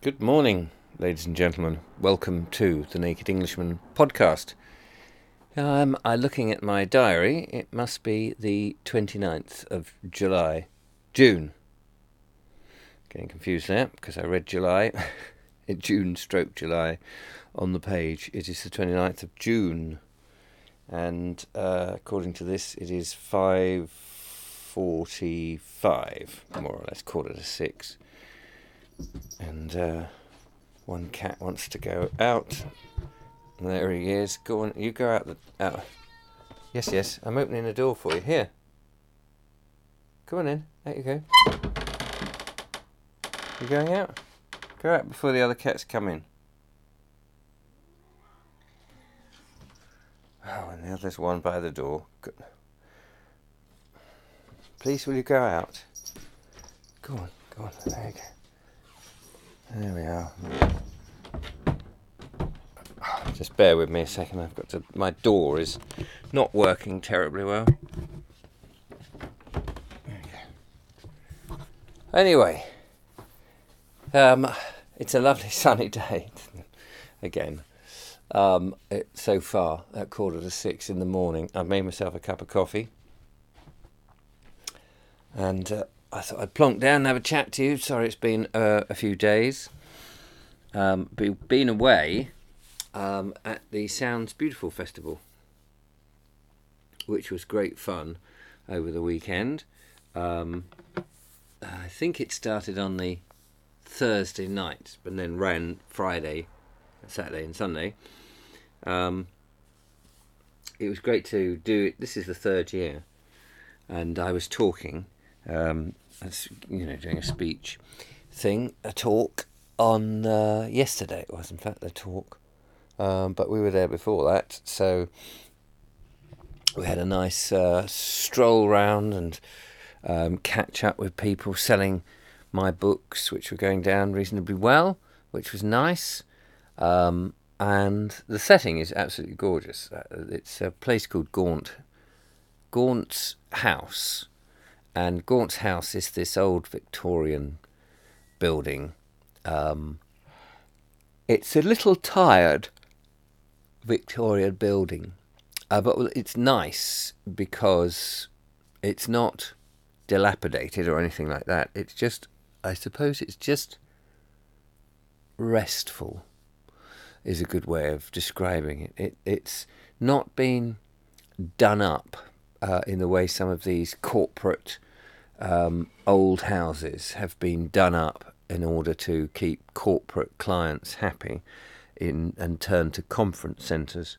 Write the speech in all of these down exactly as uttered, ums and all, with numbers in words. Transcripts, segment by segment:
Good morning, ladies and gentlemen. Welcome to the Naked Englishman podcast. Um, I'm looking at my diary. It must be the twenty-ninth of July. June. Getting confused now because I read July. June stroke July on the page. It is the twenty-ninth of June. And uh, according to this, it is five forty-five, more or less, quarter to six. And uh, one cat wants to go out. And there he is. Go on, you go out the out. Yes, yes. I'm opening the door for you. Here. Come on in. There you go. You going out? Go out before the other cats come in. Oh, and now there's one by the door. Good. Please, will you go out? Go on, go on. There you go. There we are. Just bear with me a second. I've got to. My door is not working terribly well. There you go. Anyway, um, it's a lovely sunny day again. Um, it, so far at quarter to six in the morning, I've made myself a cup of coffee, and uh, I thought I'd plonk down and have a chat to you. Sorry, it's been uh, a few days. Um, be, been away um, at the Sounds Beautiful Festival, which was great fun over the weekend. Um, I think it started on the Thursday night, but then ran Friday, Saturday and Sunday. Um, it was great to do it. This is the third year, and I was talking, um, as, you know, doing a speech thing, a talk on uh, yesterday. It was in fact the talk, um, but we were there before that, so we had a nice uh, stroll round and um, catch up with people selling my books, which were going down reasonably well, which was nice. Um, and the setting is absolutely gorgeous. Uh, it's a place called Gaunt, Gaunt's House, and Gaunt's House is this old Victorian building. Um, it's a little tired Victorian building, uh, but it's nice because it's not dilapidated or anything like that. It's just, I suppose it's just restful is a good way of describing it. it it's not been done up uh, in the way some of these corporate um, old houses have been done up in order to keep corporate clients happy in and turn to conference centres.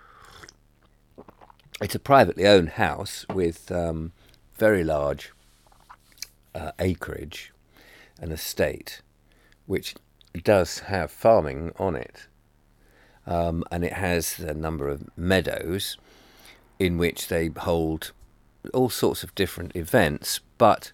It's a privately owned house with um, very large uh, acreage, an estate, which does have farming on it. Um, and it has a number of meadows in which they hold all sorts of different events, but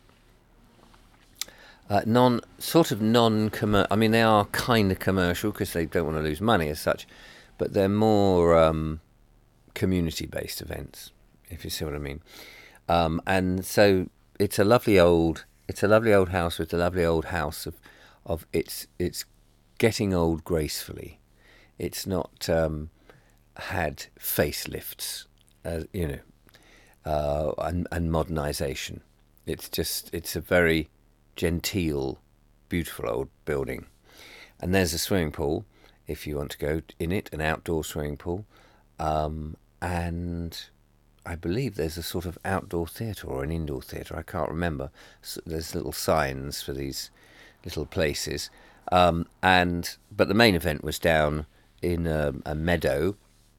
Uh, non sort of non-commercial. I mean, they are kind of commercial because they don't want to lose money as such, but they're more um, community-based events, if you see what I mean. Um, and so it's a lovely old, it's a lovely old house with a lovely old house of, of it's it's getting old gracefully. It's not um, had facelifts, uh, you know, uh, and, and modernisation. It's just it's a very genteel, beautiful old building. And there's a swimming pool, if you want to go in it, an outdoor swimming pool. Um, and I believe there's a sort of outdoor theatre or an indoor theatre, I can't remember. So there's little signs for these little places. Um, and but the main event was down in a, a meadow,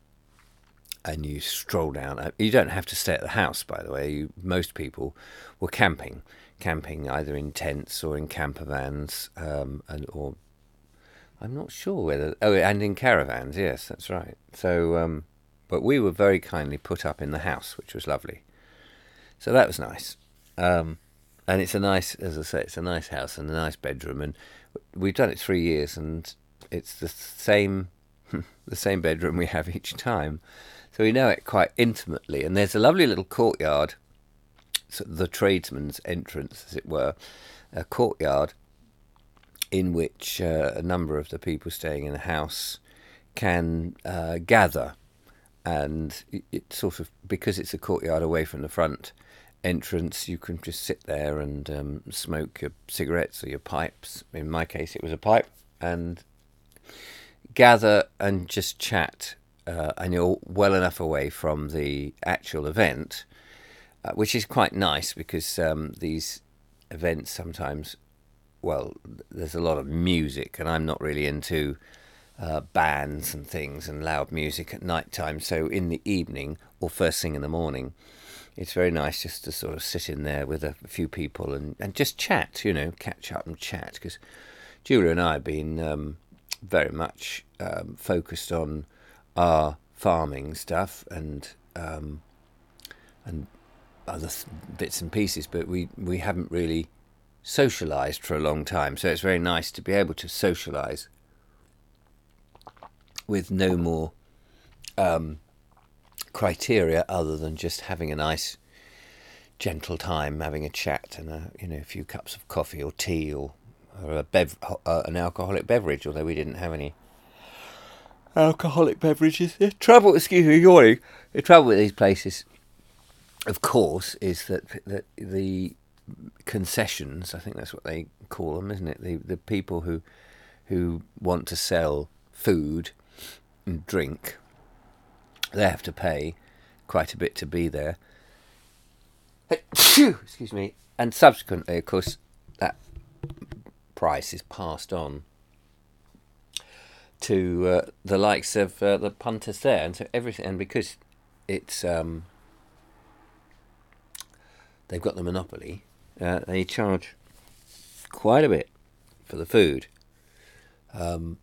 and you stroll down. You don't have to stay at the house, by the way. You, most people were camping. camping either in tents or in camper vans, um, and or I'm not sure whether oh and in caravans. Yes, that's right. So, um, but we were very kindly put up in the house, which was lovely. So that was nice, um, and it's a nice, as I say, it's a nice house and a nice bedroom, and we've done it three years, and it's the same, the same bedroom we have each time, so we know it quite intimately. And there's a lovely little courtyard. So the tradesman's entrance, as it were, a courtyard in which uh, a number of the people staying in the house can uh, gather, and it, it sort of, because it's a courtyard away from the front entrance, you can just sit there and um, smoke your cigarettes or your pipes. In my case, it was a pipe, and gather and just chat. Uh, and you're well enough away from the actual event, uh, which is quite nice, because um, these events sometimes, well, there's a lot of music, and I'm not really into uh, bands and things and loud music at night time. So in the evening or first thing in the morning, it's very nice just to sort of sit in there with a, a few people and, and just chat, you know, catch up and chat. Because Julia and I have been um, very much um, focused on our farming stuff and um, and other th- bits and pieces, but we, we haven't really socialised for a long time. So it's very nice to be able to socialise with no more um, criteria other than just having a nice, gentle time, having a chat and a, you know, a few cups of coffee or tea or, or a bev- uh, an alcoholic beverage. Although we didn't have any alcoholic beverages. The trouble, excuse me, yawning. The trouble with these places, of course, is that that the concessions, I think that's what they call them, isn't it? The the people who who want to sell food and drink, they have to pay quite a bit to be there. Excuse me. And subsequently, of course, that price is passed on to uh, the likes of uh, the punters there, and so everything. And because it's um, they've got the monopoly, uh, they charge quite a bit for the food. Um,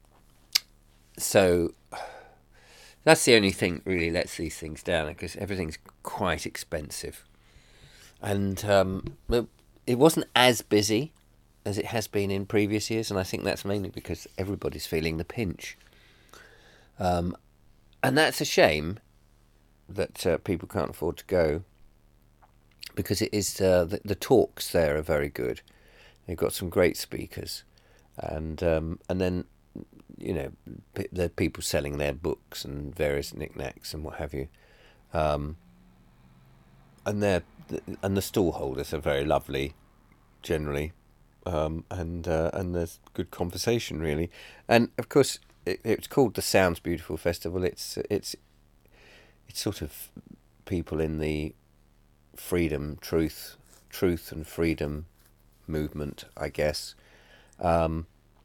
so that's the only thing that really lets these things down, because everything's quite expensive. And um, it wasn't as busy as it has been in previous years, and I think that's mainly because everybody's feeling the pinch. Um, and that's a shame that uh, people can't afford to go, because it is uh, the, the talks there are very good. They've got some great speakers, and um, and then, you know, the people selling their books and various knickknacks and what have you, um, and they're and the stall holders are very lovely, generally. Um, and uh, and there's good conversation, really, and of course it, it's called the Sounds Beautiful Festival. It's it's it's sort of people in the freedom, truth, truth and freedom movement, I guess, um,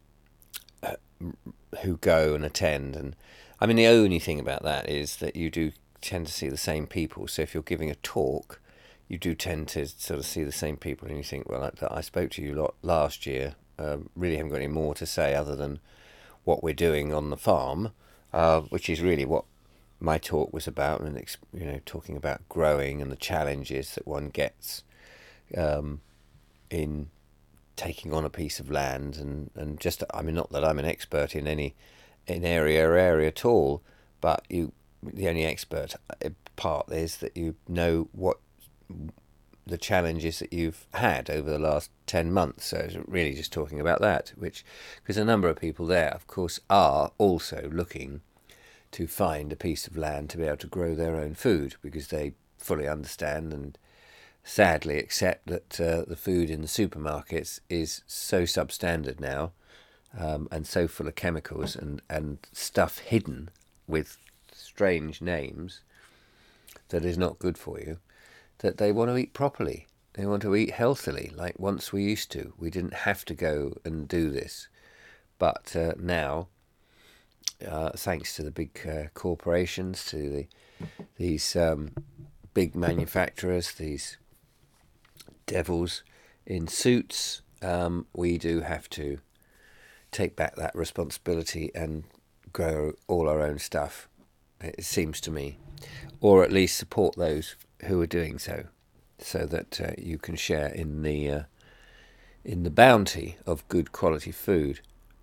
who go and attend. And I mean, the only thing about that is that you do tend to see the same people. So if you're giving a talk, you do tend to sort of see the same people, and you think, well, I, I spoke to you lot last year, um, really haven't got any more to say other than what we're doing on the farm, uh, which is really what my talk was about, and you know, talking about growing and the challenges that one gets um, in taking on a piece of land, and, and just, I mean, not that I'm an expert in any in area or area at all, but you, the only expert part is that you know what the challenges that you've had over the last ten months. So it's really just talking about that, which, because a number of people there, of course, are also looking to find a piece of land to be able to grow their own food, because they fully understand and sadly accept that uh, the food in the supermarkets is so substandard now, um, and so full of chemicals and, and stuff hidden with strange names that is not good for you, that they want to eat properly. They want to eat healthily, like once we used to. We didn't have to go and do this. But uh, now, uh, thanks to the big uh, corporations, to the these um, big manufacturers, these devils in suits, um, we do have to take back that responsibility and grow all our own stuff, it seems to me. Or at least support those who are doing so, so that uh, you can share in the uh, in the bounty of good quality food.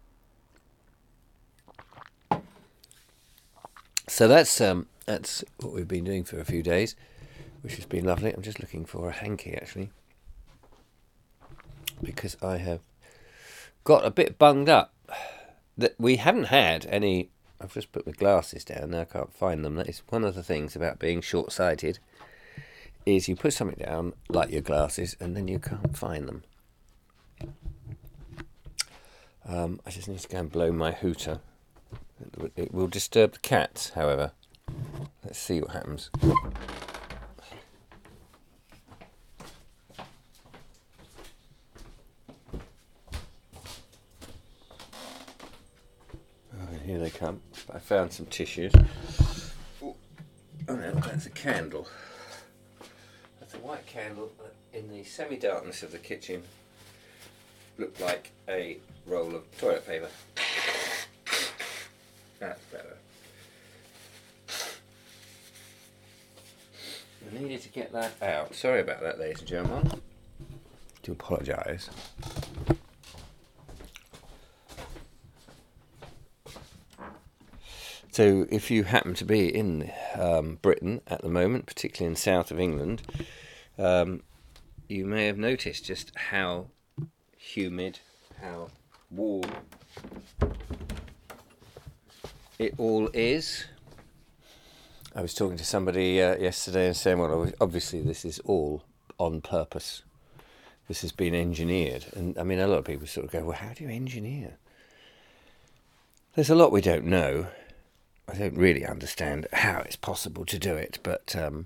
So that's um, that's what we've been doing for a few days, which has been lovely. I'm just looking for a hanky, actually, because I have got a bit bunged up that we haven't had any. I've just put my glasses down now. I can't find them. That is one of the things about being short-sighted. Is you put something down like your glasses and then you can't find them. Um, I just need to go and blow my hooter. It will disturb the cats, however. Let's see what happens. Oh, here they come. I found some tissues. Oh no, that's a candle. That's a white candle in the semi-darkness of the kitchen. Looked like a roll of toilet paper. That's better. I needed to get that out. Sorry about that, ladies and gentlemen. I do apologise. So if you happen to be in um, Britain at the moment, particularly in the south of England, um, you may have noticed just how humid, how warm it all is. I was talking to somebody uh, yesterday and saying, well, obviously this is all on purpose. This has been engineered. And I mean, a lot of people sort of go, well, how do you engineer? There's a lot we don't know. I don't really understand how it's possible to do it, but um,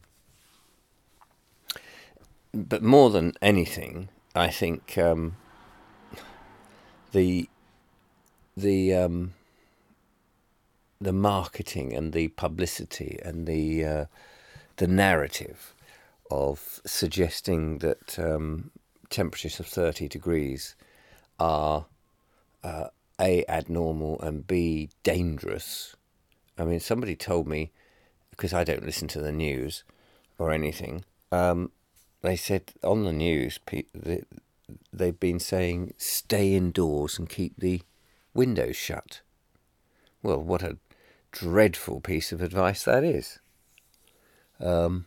but more than anything, I think um, the the um, the marketing and the publicity and the uh, the narrative of suggesting that um, temperatures of thirty degrees are uh, A, abnormal and B, dangerous. I mean, somebody told me, because I don't listen to the news or anything, um, they said on the news pe- they, they've been saying stay indoors and keep the windows shut. Well, what a dreadful piece of advice that is. Um,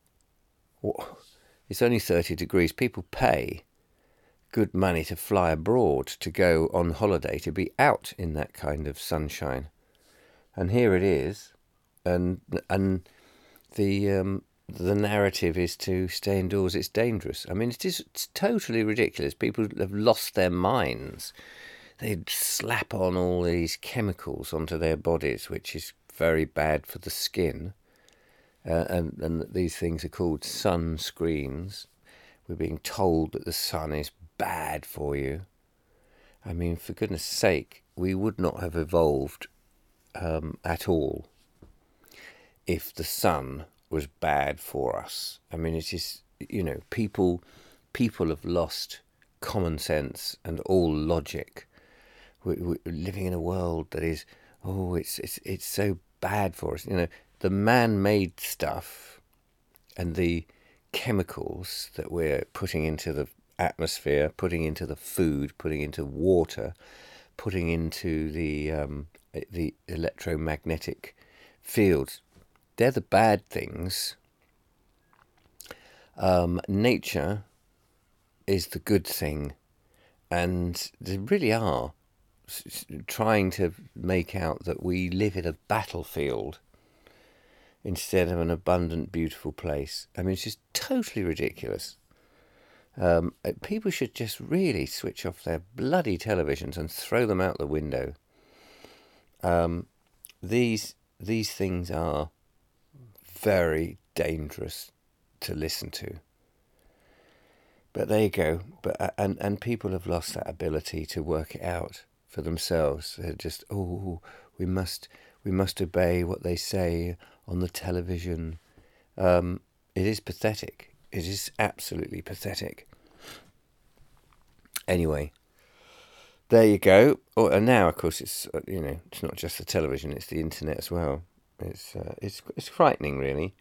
it's only thirty degrees. People pay good money to fly abroad, to go on holiday, to be out in that kind of sunshine. And here it is, and and the um, the narrative is to stay indoors. It's dangerous. I mean, it is it's totally ridiculous. People have lost their minds. They slap on all these chemicals onto their bodies, which is very bad for the skin. Uh, and and these things are called sunscreens. We're being told that the sun is bad for you. I mean, for goodness sake, we would not have evolved Um, at all if the sun was bad for us. I mean, it is, you know, people people have lost common sense and all logic. We're, we're living in a world that is, oh, it's it's it's so bad for us. You know, the man-made stuff and the chemicals that we're putting into the atmosphere, putting into the food, putting into water, putting into the um, the electromagnetic fields, they're the bad things. Um, nature is the good thing, and they really are trying to make out that we live in a battlefield instead of an abundant, beautiful place. I mean, it's just totally ridiculous. Um, people should just really switch off their bloody televisions and throw them out the window. Um, these these things are very dangerous to listen to. But there you go. But and and people have lost that ability to work it out for themselves. They're just, oh, we must we must obey what they say on the television. Um, it is pathetic. It is absolutely pathetic. Anyway, there you go. Oh, and now, of course, it's you know it's not just the television; it's the internet as well. It's uh, it's it's frightening, really.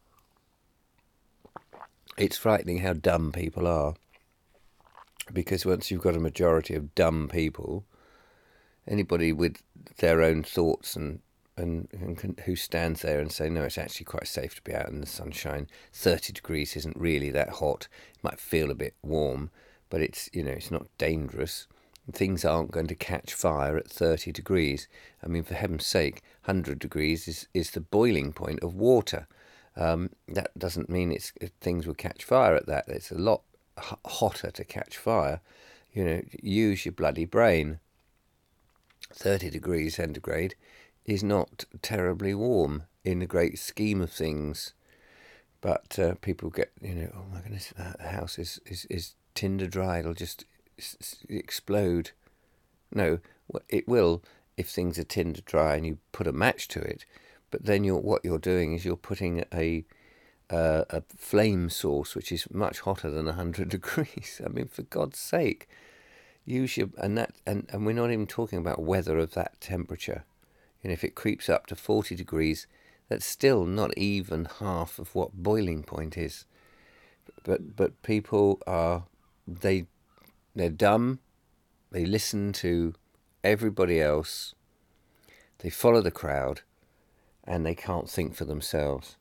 It's frightening how dumb people are. Because once you've got a majority of dumb people, anybody with their own thoughts and and, and can, who stands there and say, no, it's actually quite safe to be out in the sunshine. thirty degrees isn't really that hot. It might feel a bit warm, but it's you know it's not dangerous. things aren't going to catch fire at thirty degrees. I mean, for heaven's sake, one hundred degrees is, is the boiling point of water. Um, that doesn't mean it's things will catch fire at that. It's a lot h- hotter to catch fire. You know, use your bloody brain. thirty degrees centigrade is not terribly warm in the great scheme of things. But uh, people get, you know, oh my goodness, that house is, is, is tinder dry, it'll just explode. No, it will if things are tinder dry and you put a match to it. But then you're what you're doing is you're putting a uh, a flame source which is much hotter than one hundred degrees. I mean, for God's sake, use your and that and, and we're not even talking about weather of that temperature. You know, if it creeps up to forty degrees, that's still not even half of what boiling point is. But but people are they they're dumb. They listen to everybody else. They follow the crowd, and they can't think for themselves.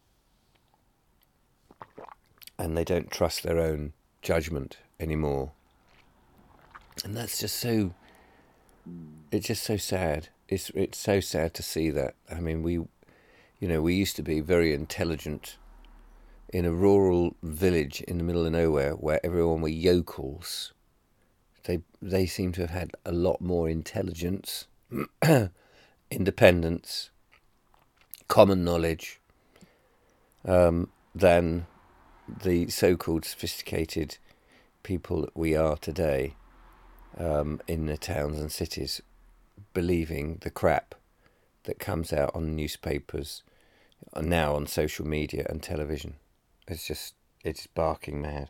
And they don't trust their own judgment anymore. And that's just so. It's just so sad. It's it's so sad to see that. I mean, we, you know, we used to be very intelligent in a rural village in the middle of nowhere where everyone were yokels. They they seem to have had a lot more intelligence, independence, common knowledge, um, than the so-called sophisticated people that we are today, um, in the towns and cities, believing the crap that comes out on newspapers, now on social media and television. It's just, it's barking mad.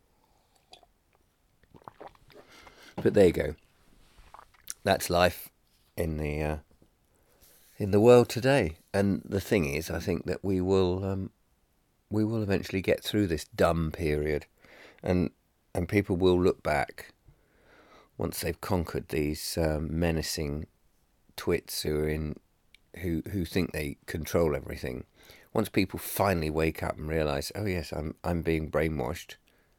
But there you go. That's life in the uh, in the world today. And the thing is, I think that we will um, we will eventually get through this dumb period, and and people will look back once they've conquered these um, menacing twits who are in who who think they control everything. Once people finally wake up and realise, oh yes, I'm I'm being brainwashed,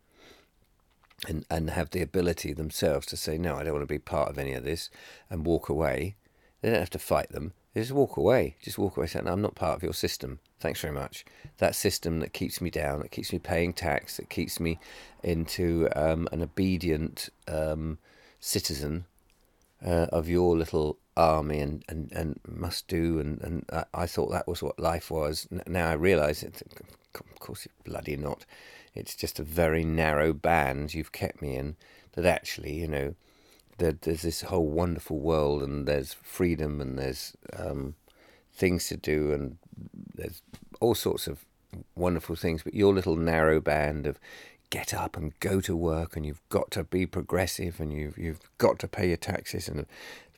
and and have the ability themselves to say, no, I don't want to be part of any of this, and walk away. They don't have to fight them. They just walk away. Just walk away saying, no, I'm not part of your system. Thanks very much. That system that keeps me down, that keeps me paying tax, that keeps me into um, an obedient um, citizen uh, of your little army and, and, and must do. And, and I, I thought that was what life was. Now I realise, it, of course it's bloody not. It's just a very narrow band you've kept me in, that actually, you know, that there's this whole wonderful world, and there's freedom, and there's um, things to do, and there's all sorts of wonderful things. But your little narrow band of get up and go to work, and you've got to be progressive, and you've, you've got to pay your taxes and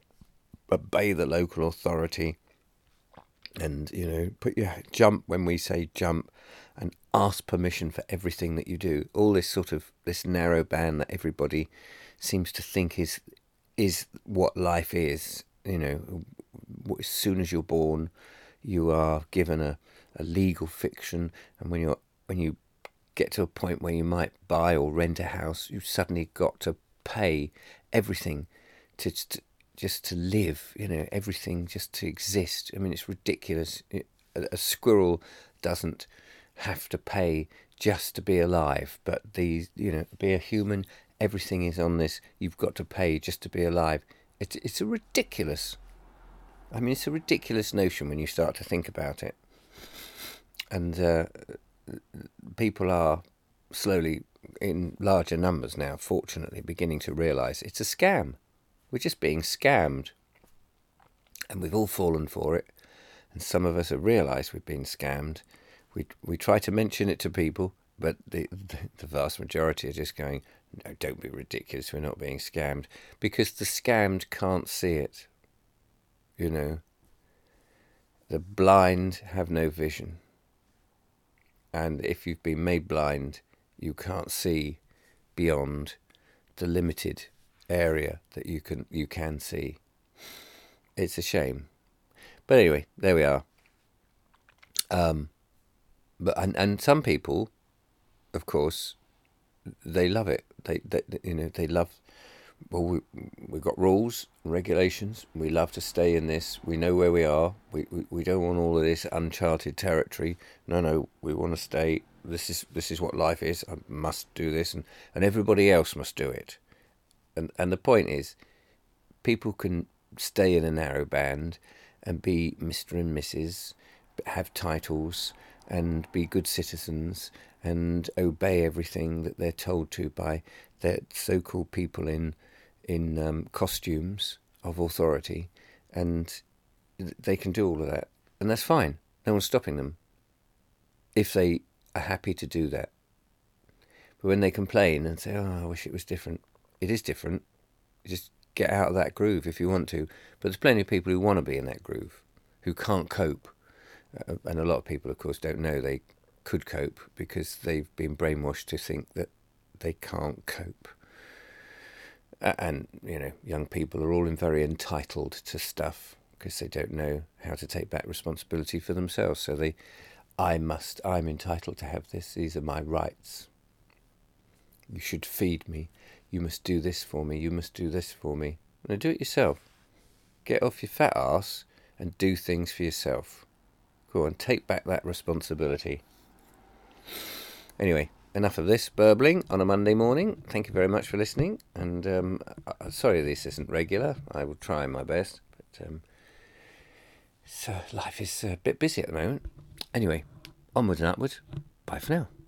obey the local authority, and, you know, put your jump when we say jump, and ask permission for everything that you do. All this sort of, this narrow band that everybody seems to think is is what life is. You know, as soon as you're born, you are given a, a legal fiction, and when you're when you get to a point where you might buy or rent a house, you've suddenly got to pay everything to, to just to live. You know, everything just to exist. I mean, it's ridiculous. It, a, a squirrel doesn't have to pay just to be alive, but these, you know, be a human. Everything is on this. You've got to pay just to be alive. It's it's a ridiculous. I mean, it's a ridiculous notion when you start to think about it. And uh, people are slowly, in larger numbers now, fortunately, beginning to realise it's a scam. We're just being scammed, and we've all fallen for it. And some of us have realised we've been scammed. We we try to mention it to people, but the, the the vast majority are just going, no, don't be ridiculous, we're not being scammed. Because the scammed can't see it. You know, the blind have no vision. And if you've been made blind, you can't see beyond the limited area that you can you can see. It's a shame. But anyway, there we are. Um, but and, and some people, of course, they love it. They, they, you know, they love well, we, we've got rules, regulations. We love to stay in this. We know where we are. We, we, we don't want all of this uncharted territory. No, no, we want to stay. This is this is what life is. I must do this, and, and everybody else must do it. And and the point is, people can stay in a narrow band and be Mister and Missus, have titles, and be good citizens, and obey everything that they're told to by their so-called people in in um, costumes of authority, and they can do all of that, and that's fine. No one's stopping them if they are happy to do that. But when they complain and say, "Oh, I wish it was different," it is different. You just get out of that groove if you want to. But there's plenty of people who want to be in that groove, who can't cope, uh, and a lot of people, of course, don't know they could cope because they've been brainwashed to think that they can't cope. And, you know, young people are all in very entitled to stuff because they don't know how to take back responsibility for themselves. So they, I must, I'm entitled to have this. These are my rights. You should feed me. You must do this for me. You must do this for me. No, do it yourself. Get off your fat ass and do things for yourself. Go on, take back that responsibility. Anyway, enough of this burbling on a Monday morning. Thank you very much for listening. And um, uh, sorry this isn't regular. I will try my best. But um, so life is a bit busy at the moment. Anyway, onwards and upwards. Bye for now.